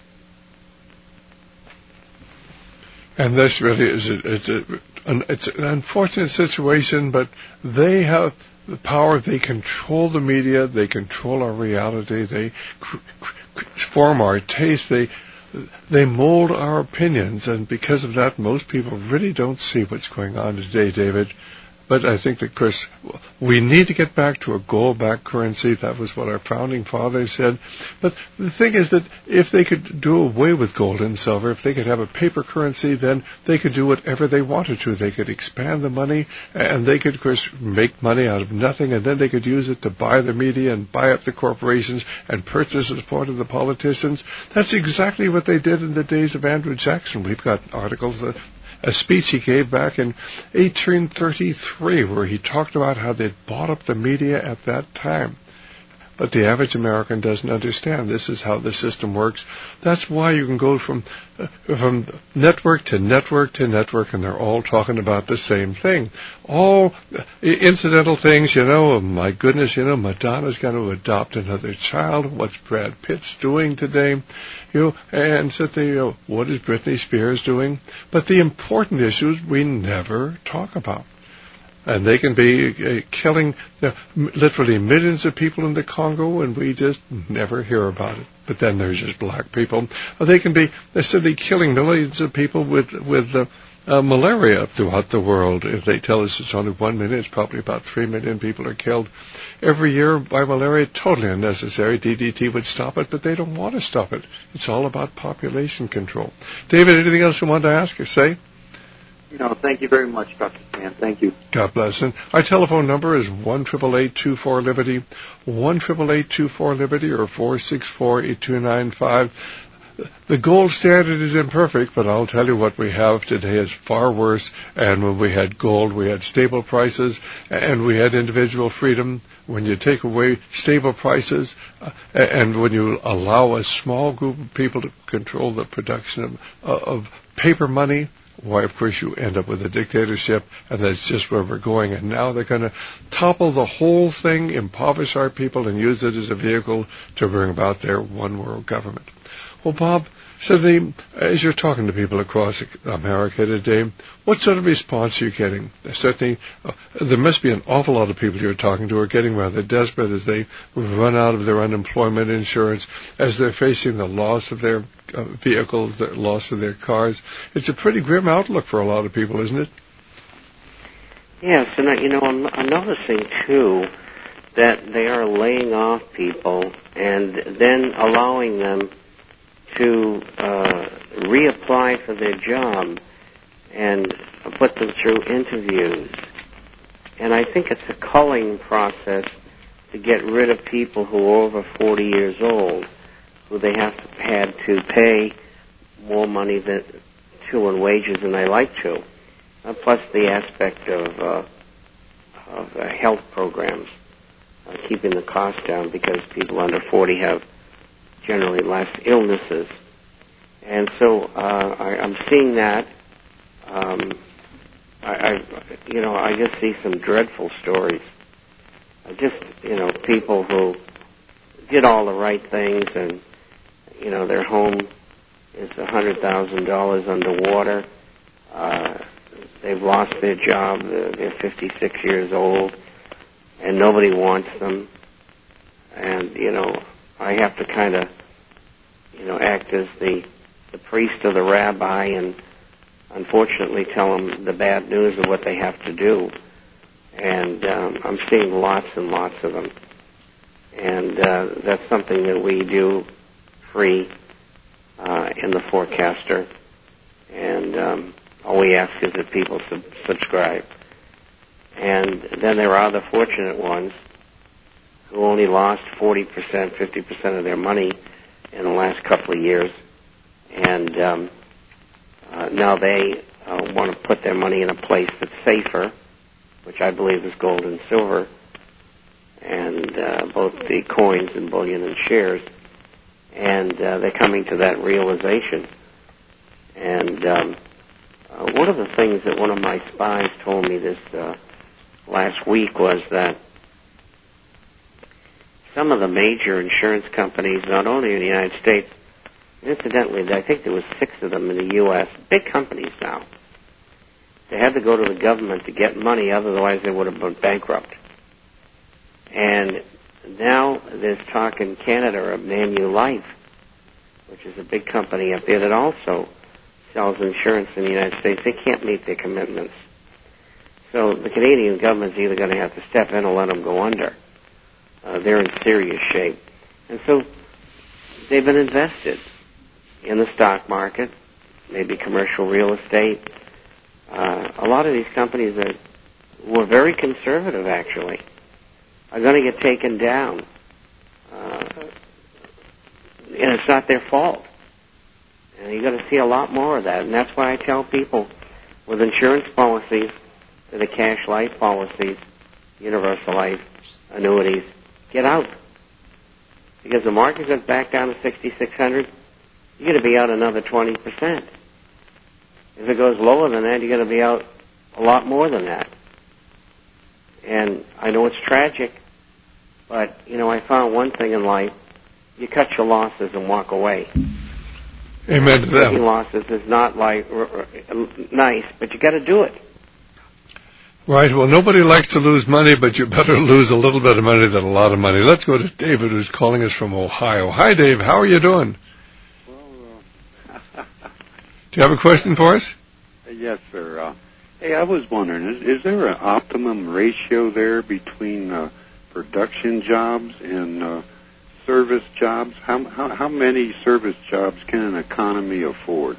Speaker 2: And this really is a, it's, a, an, it's an unfortunate situation, but they have the power. They control the media. They control our reality. They cr- cr- form our taste. They they mold our opinions, and because of that, most people really don't see what's going on today, David. But I think that, Chris, we need to get back to a gold-backed currency. That was what our founding fathers said. But the thing is that if they could do away with gold and silver, if they could have a paper currency, then they could do whatever they wanted to. They could expand the money, and they could, of course, make money out of nothing, and then they could use it to buy the media and buy up the corporations and purchase the support of the politicians. That's exactly what they did in the days of Andrew Jackson. We've got articles that... a speech he gave back in eighteen thirty-three where he talked about how they'd bought up the media at that time. But the average American doesn't understand this is how the system works. That's why you can go from uh, from network to network to network, and they're all talking about the same thing. All uh, incidental things, you know, oh my goodness, you know, Madonna's going to adopt another child. What's Brad Pitt's doing today? You know, and so they, you know, what is Britney Spears doing? But the important issues we never talk about. And they can be uh, killing uh, m- literally millions of people in the Congo, and we just never hear about it. But then there's just black people. Or they can be they're simply killing millions of people with with uh, uh, malaria throughout the world. If they tell us it's only one million, it's probably about three million people are killed every year by malaria. Totally unnecessary. D D T would stop it, but they don't want to stop it. It's all about population control. David, anything else you want to ask or say?
Speaker 4: No, thank you very much, Doctor Stan. Thank you.
Speaker 2: God bless. And our telephone number is one eight eight eight, two four, Liberty, one eight eight eight, two four, Liberty, or four six four, eight two nine five. The gold standard is imperfect, but I'll tell you what we have today is far worse. And when we had gold, we had stable prices, and we had individual freedom. When you take away stable prices, uh, and when you allow a small group of people to control the production of, of paper money, why, of course, you end up with a dictatorship, and that's just where we're going. And now they're going to topple the whole thing, impoverish our people, and use it as a vehicle to bring about their one-world government. Well, Bob, so the, as you're talking to people across America today, what sort of response are you getting? Certainly, uh, there must be an awful lot of people you're talking to who are getting rather desperate as they run out of their unemployment insurance, as they're facing the loss of their uh, vehicles, the loss of their cars. It's a pretty grim outlook for a lot of people, isn't it?
Speaker 3: Yes, and, uh, you know, I'm, I'm noticing, too, that they are laying off people and then allowing them to uh, reapply for their job and put them through interviews. And I think it's a culling process to get rid of people who are over forty years old, who they have to, had to pay more money than, to in wages than they like to, uh, plus the aspect of, uh, of uh, health programs, uh, keeping the cost down because people under forty have generally less illnesses. And so uh, I, I'm seeing that. Um, I, I, you know, I just see some dreadful stories. I just, you know, people who did all the right things, and you know, their home is a hundred thousand dollars underwater. Uh, they've lost their job. They're, they're fifty-six years old, and nobody wants them. And you know, I have to kind of, you know, act as the the priest or the rabbi, and unfortunately tell them the bad news of what they have to do. And um, I'm seeing lots and lots of them. And uh, that's something that we do free uh, in the Forecaster. And um, all we ask is that people sub- subscribe. And then there are the fortunate ones who only lost forty percent, fifty percent of their money in the last couple of years. And um, uh, now they uh, want to put their money in a place that's safer, which I believe is gold and silver, and uh, both the coins and bullion and shares. And uh, they're coming to that realization. And um, uh, one of the things that one of my spies told me this uh, last week was that some of the major insurance companies, not only in the United States, incidentally, I think there was six of them in the U S, big companies now, they had to go to the government to get money, otherwise they would have been bankrupt. And now there's talk in Canada of Manulife, which is a big company up there that also sells insurance in the United States. They can't meet their commitments. So the Canadian government's either going to have to step in or let them go under. Uh, they're in serious shape. And so they've been invested in the stock market, maybe commercial real estate. Uh, a lot of these companies that were very conservative, actually, are going to get taken down. Uh, and it's not their fault. And you're going to see a lot more of that. And that's why I tell people with insurance policies that are cash life policies, universal life, annuities, get out. Because the market goes back down to sixty-six hundred, you're going to be out another twenty percent. If it goes lower than that, you're going to be out a lot more than that. And I know it's tragic, but, you know, I found one thing in life. You cut your losses and walk away.
Speaker 2: Amen to that.
Speaker 3: Taking losses is not like r- r- nice, but you got to do it.
Speaker 2: Right. Well, nobody likes to lose money, but you better lose a little bit of money than a lot of money. Let's go to David, who's calling us from Ohio. Hi, Dave. How are you doing?
Speaker 5: Well, uh,
Speaker 2: do you have a question for us?
Speaker 5: Yes, sir. Uh, hey, I was wondering, is, is there an optimum ratio there between uh, production jobs and uh, service jobs? How, how how many service jobs can an economy afford?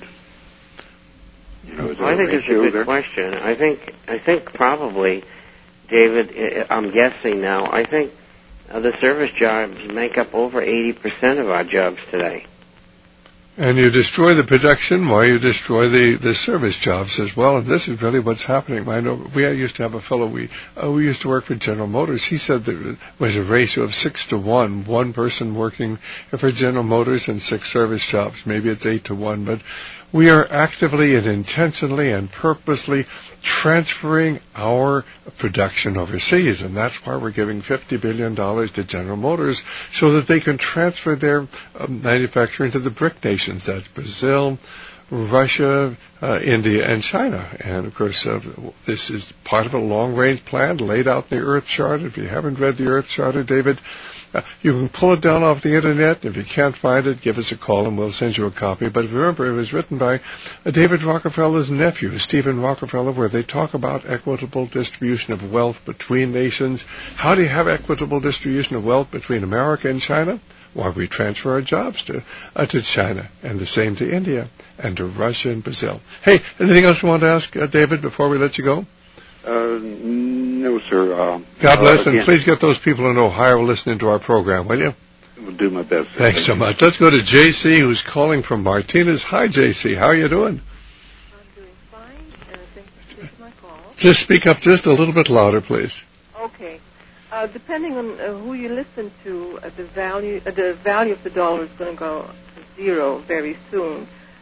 Speaker 5: You know, is there
Speaker 3: I think
Speaker 5: a
Speaker 3: it's a
Speaker 5: ratio
Speaker 3: good
Speaker 5: there?
Speaker 3: question. I think I think probably, David, I'm guessing now, I think uh, the service jobs make up over eighty percent of our jobs today.
Speaker 2: And you destroy the production while you destroy the, the service jobs as well. And this is really what's happening. I know we used to have a fellow, we uh, we used to work for General Motors. He said there was a ratio of six to one, one person working for General Motors and six service jobs. Maybe it's eight to one, but we are actively and intentionally and purposely transferring our production overseas, and that's why we're giving fifty billion dollars to General Motors so that they can transfer their uh, manufacturing to the BRIC nations. That's Brazil, Russia, uh, India, and China. And, of course, uh, this is part of a long-range plan laid out in the Earth Charter. If you haven't read the Earth Charter, David, Uh, you can pull it down off the Internet. If you can't find it, give us a call and we'll send you a copy. But remember, it was written by uh, David Rockefeller's nephew, Stephen Rockefeller, where they talk about equitable distribution of wealth between nations. How do you have equitable distribution of wealth between America and China? Why, we transfer our jobs to uh, to China, and the same to India, and to Russia and Brazil. Hey, anything else you want to ask, uh, David, before we let you go?
Speaker 5: Uh, no, sir. Uh,
Speaker 2: God bless,
Speaker 5: uh,
Speaker 2: and please get those people in Ohio listening to our program, will you?
Speaker 5: Will do my best, sir.
Speaker 2: Thanks so much. Let's go to J C, who's calling from Martinez. Hi, J C. How are you doing?
Speaker 6: I'm doing fine, and thank you for taking my call.
Speaker 2: Just speak up just a little bit louder, please.
Speaker 6: Okay. Uh, depending on uh, who you listen to, uh, the value uh, the value of the dollar is going to go to zero very soon.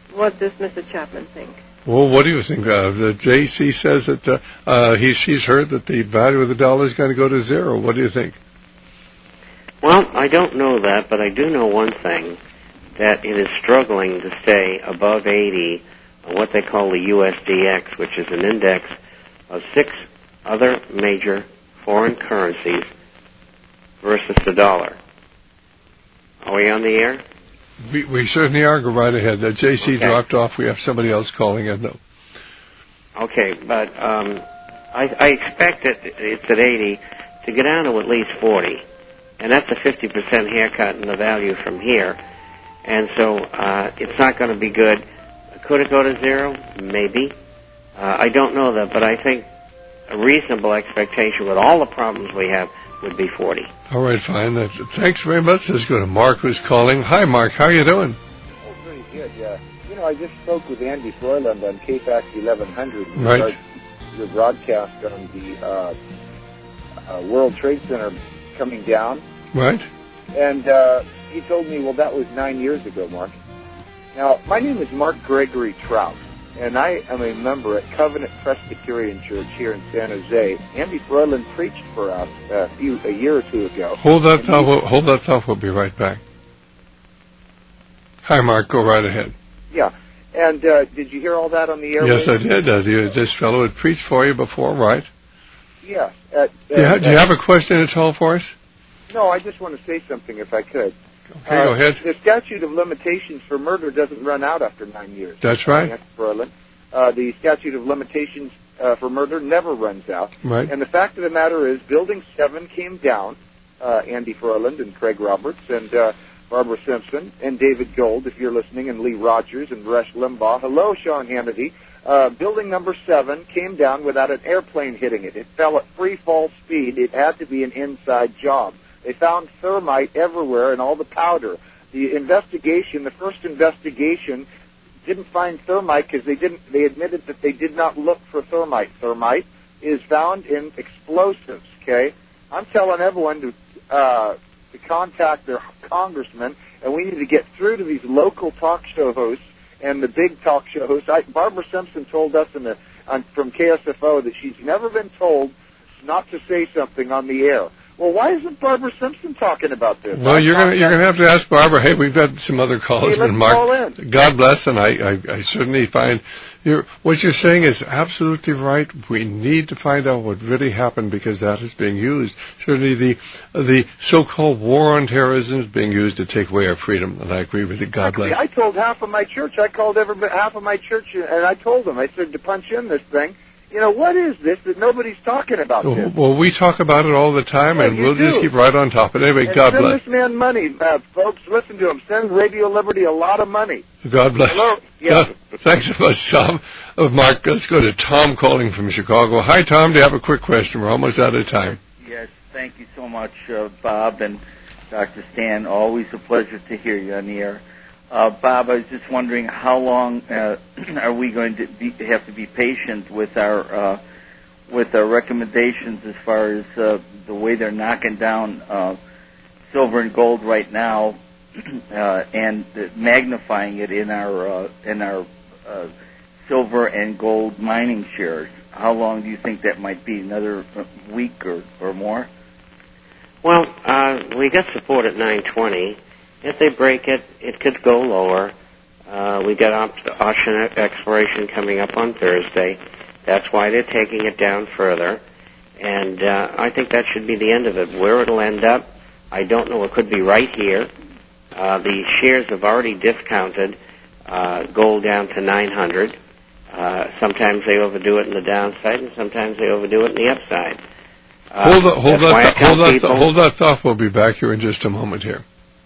Speaker 6: what does Mister Chapman think?
Speaker 2: Well, what do you think? Uh, the J C says that uh, uh, he, she's heard that the value of the dollar is going to go to zero. What do you think?
Speaker 3: Well, I don't know that, but I do know one thing, that it is struggling to stay above eighty on what they call the U S D X, which is an index of six other major foreign currencies versus the dollar. Are we on the air?
Speaker 2: We, we certainly are. Go right ahead. The J C okay. dropped off. We have somebody else calling in, though.
Speaker 3: Okay, but um, I, I expect that it's at eighty to get down to at least forty. And that's a fifty percent haircut in the value from here. And so uh, it's not going to be good. Could it go to zero? Maybe. Uh, I don't know that, but I think a reasonable expectation with all the problems we have would be forty.
Speaker 2: All right, fine. Uh, thanks very much. Let's go to Mark, who's calling. Hi, Mark. How are you doing?
Speaker 7: Oh, pretty good, yeah. You know, I just spoke with Andy Froyland on K F A X eleven hundred.
Speaker 2: Right.
Speaker 7: Your broadcast on the uh, uh, World Trade Center coming down.
Speaker 2: Right.
Speaker 7: And uh, he told me, well, that was nine years ago, Mark. Now, my name is Mark Gregory Trout, and I am a member at Covenant Presbyterian Church here in San Jose. Andy Froyland preached for us a, few, a year or two ago.
Speaker 2: Hold that thought. We'll, hold that thought. We'll be right back. Hi, Mark. Go right ahead.
Speaker 7: Yeah. And uh, did you hear all that on the air?
Speaker 2: Yes, I did. Uh, you, this fellow had preached for you before, right?
Speaker 7: Yes. Uh,
Speaker 2: do, you ha- do you have a question at all for us?
Speaker 7: No, I just want to say something if I could.
Speaker 2: Okay, uh, go ahead.
Speaker 7: The statute of limitations for murder doesn't run out after nine years.
Speaker 2: That's right.
Speaker 7: Uh, the statute of limitations uh, for murder never runs out.
Speaker 2: Right.
Speaker 7: And the fact of the matter is, Building seven came down, uh, Andy Froyland and Craig Roberts and uh, Barbara Simpson and David Gold, if you're listening, and Lee Rogers and Rush Limbaugh. Hello, Sean Hannity. Uh, building number seven came down without an airplane hitting it. It fell at free fall speed. It had to be an inside job. They found thermite everywhere and all the powder. The investigation, the first investigation, didn't find thermite because they didn't. They admitted that they did not look for thermite. Thermite is found in explosives. Okay, I'm telling everyone to uh, to contact their congressman, and we need to get through to these local talk show hosts and the big talk show hosts. I, Barbara Simpson told us in the on, from K S F O that she's never been told not to say something on the air. Well, why isn't Barbara Simpson talking about this?
Speaker 2: Well, I'm you're going you're going to have to ask Barbara. Hey, we've got some other calls.
Speaker 7: Hey, let's
Speaker 2: Mark,
Speaker 7: call in.
Speaker 2: God bless, and I, I, I certainly find you're, what you're saying is absolutely right. We need to find out what really happened because that is being used. Certainly, the the so-called war on terrorism is being used to take away our freedom, and I agree with you. God bless.
Speaker 7: I told half of my church. I called every half of my church, and I told them. I said to punch in this thing. You know, what is this that nobody's talking about
Speaker 2: well,
Speaker 7: this?
Speaker 2: Well, we talk about it all the time,
Speaker 7: yeah,
Speaker 2: and we'll
Speaker 7: do.
Speaker 2: just keep right on top of it. Anyway,
Speaker 7: and
Speaker 2: God
Speaker 7: send
Speaker 2: bless.
Speaker 7: Send this man money, uh, folks. Listen to him. Send Radio Liberty a lot of money.
Speaker 2: God bless.
Speaker 7: Hello? Yeah.
Speaker 2: God, thanks so much, Tom. Uh, Mark, let's go to Tom calling from Chicago. Hi, Tom. Do you have a quick question? We're almost out of time.
Speaker 8: Yes, thank you so much, uh, Bob and Doctor Stan. Always a pleasure to hear you on the air. Uh, Bob, I was just wondering how long uh, are we going to be, have to be patient with our uh, with our recommendations as far as uh, the way they're knocking down uh, silver and gold right now, uh, and uh, magnifying it in our uh, in our uh, silver and gold mining shares. How long do you think that might be? Another week or, or more?
Speaker 3: Well, uh, we got support at nine twenty. If they break it, it could go lower. Uh, we got op- auction expiration coming up on Thursday. That's why they're taking it down further. And uh, I think that should be the end of it. Where it'll end up, I don't know. It could be right here. Uh, the shares have already discounted uh, gold down to nine hundred. Uh, sometimes they overdo it in the downside, and sometimes they overdo it in the upside. Uh,
Speaker 2: hold that, hold that, th- hold that,
Speaker 3: people,
Speaker 2: th- hold that thought. We'll be back here in just a moment here.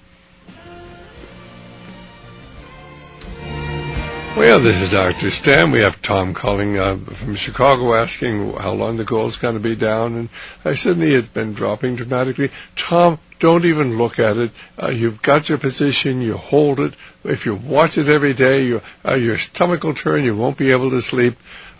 Speaker 2: Well, this is Doctor Stan. We have Tom calling uh, from Chicago asking how long the gold's going to be down. And I said, it's been dropping dramatically. Tom, don't even look at it. Uh, you've got your position. You hold it. If you watch it every day, you, uh, your stomach will turn. You won't be able to sleep.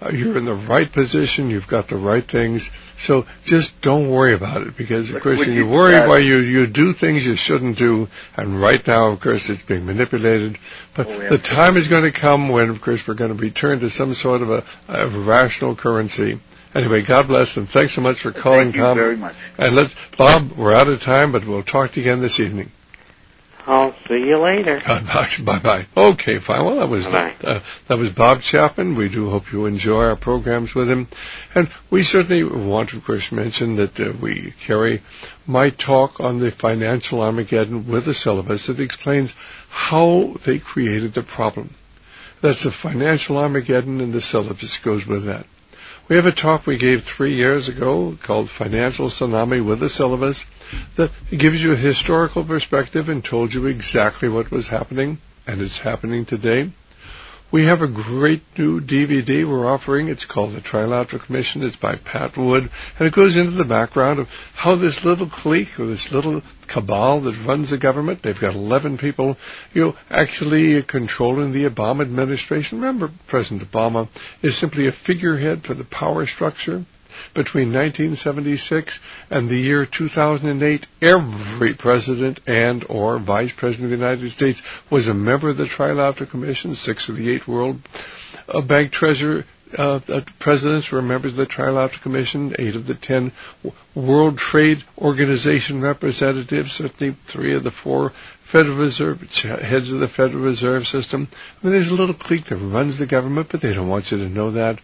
Speaker 2: uh, you're in the right position, you've got the right things. So just don't worry about it, because, of course, when you worry why you, you do things you shouldn't do, and right now, of course, it's being manipulated. But oh, the time is going to come when, of course, we're going to return to some sort of a, a rational currency. Anyway, God bless, and thanks so much for calling,
Speaker 8: Thank you
Speaker 2: Tom.
Speaker 8: very much.
Speaker 2: And let's, Bob, we're out of time, but we'll talk to you again this evening.
Speaker 3: I'll see you later.
Speaker 2: Bye-bye. Okay, fine. Well, that was uh, that was Bob Chapman. We do hope you enjoy our programs with him. And we certainly want to, of course, mention that uh, we carry my talk on the financial Armageddon with a syllabus that explains how they created the problem. That's the financial Armageddon, and the syllabus goes with that. We have a talk we gave three years ago called Financial Tsunami with a Syllabus that gives you a historical perspective and told you exactly what was happening, and it's happening today. We have a great new D V D we're offering. It's called The Trilateral Commission. It's by Pat Wood, and it goes into the background of how this little clique, or this little cabal that runs the government, they've got eleven people, you know, actually controlling the Obama administration. Remember, President Obama is simply a figurehead for the power structure. Between nineteen seventy-six and the year two thousand eight, every president and or vice president of the United States was a member of the Trilateral Commission. Six of the eight World uh, Bank Treasurer uh, uh, presidents were members of the Trilateral Commission. Eight of the ten w- World Trade Organization representatives, certainly three of the four Federal Reserve, heads of the Federal Reserve System. I mean, there's a little clique that runs the government, but they don't want you to know that.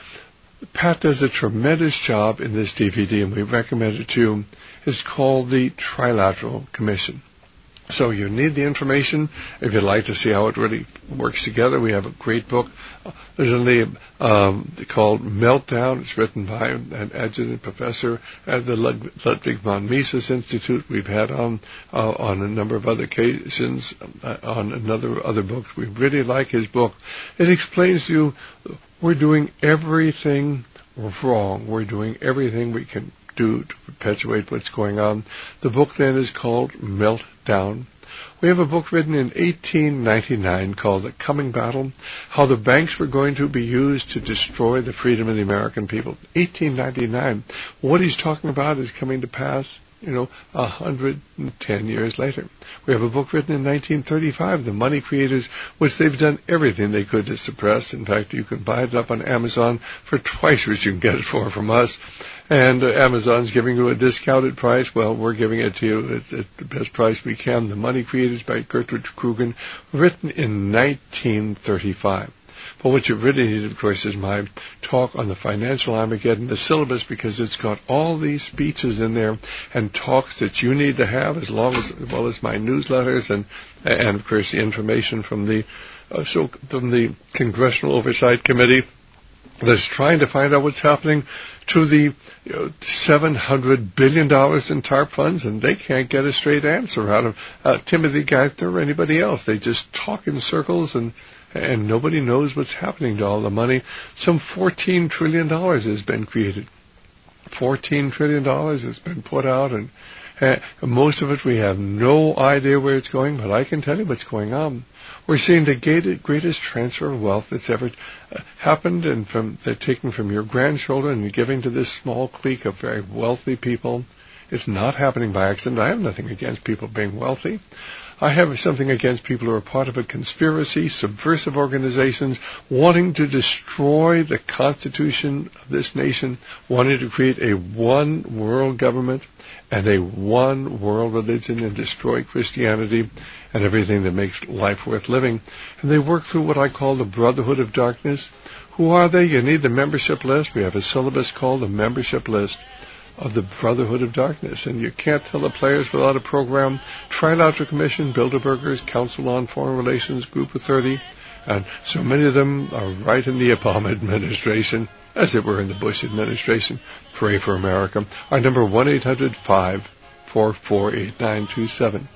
Speaker 2: Pat does a tremendous job in this D V D, and we recommend it to you. It's called the Trilateral Commission. So you need the information. If you'd like to see how it really works together, we have a great book. There's a name um, called Meltdown. It's written by an adjunct professor at the Ludwig von Mises Institute. We've had on uh, on a number of other occasions uh, on another other books. We really like his book. It explains to you we're doing everything wrong. We're doing everything we can do to perpetuate what's going on. The book then is called Meltdown. We have a book written in eighteen ninety-nine called The Coming Battle, how the banks were going to be used to destroy the freedom of the American people. eighteen ninety-nine. What he's talking about is coming to pass, you know, one hundred ten years later. We have a book written in nineteen thirty-five, The Money Creators, which they've done everything they could to suppress. In fact, you can buy it up on Amazon for twice what you can get it for from us. And uh, Amazon's giving you a discounted price. Well, we're giving it to you. It's at the best price we can. The Money Creators by Gertrude Krugen, written in nineteen thirty-five. But what you really need, of course, is my talk on the financial Armageddon, the syllabus, because it's got all these speeches in there and talks that you need to have, as long as, as well as my newsletters and, and of course, the information from the uh, so from the Congressional Oversight Committee that's trying to find out what's happening to the you know, seven hundred billion dollars in TARP funds, and they can't get a straight answer out of uh, Timothy Geithner or anybody else. They just talk in circles, and and nobody knows what's happening to all the money. Some fourteen trillion dollars has been created. fourteen trillion dollars has been put out, and uh, most of it we have no idea where it's going, but I can tell you what's going on. We're seeing the greatest transfer of wealth that's ever uh, happened, and from they're taken from your grandchildren and giving to this small clique of very wealthy people. It's not happening by accident. I have nothing against people being wealthy. I have something against people who are part of a conspiracy, subversive organizations, wanting to destroy the Constitution of this nation, wanting to create a one world government and a one world religion and destroy Christianity and everything that makes life worth living. And they work through what I call the Brotherhood of Darkness. Who are they? You need the membership list. We have a syllabus called the membership list of the Brotherhood of Darkness. And you can't tell the players without a program. Trilateral Commission, Bilderbergers, Council on Foreign Relations, Group of thirty. And so many of them are right in the Obama administration, as it were in the Bush administration. Pray for America. Our number one eight hundred five four four eight nine two seven.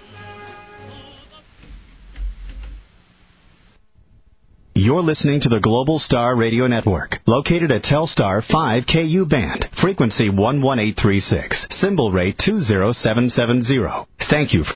Speaker 9: You're listening to the Global Star Radio Network, located at Telstar five K U band, frequency one one eight three six, symbol rate two zero seven seven zero. Thank you for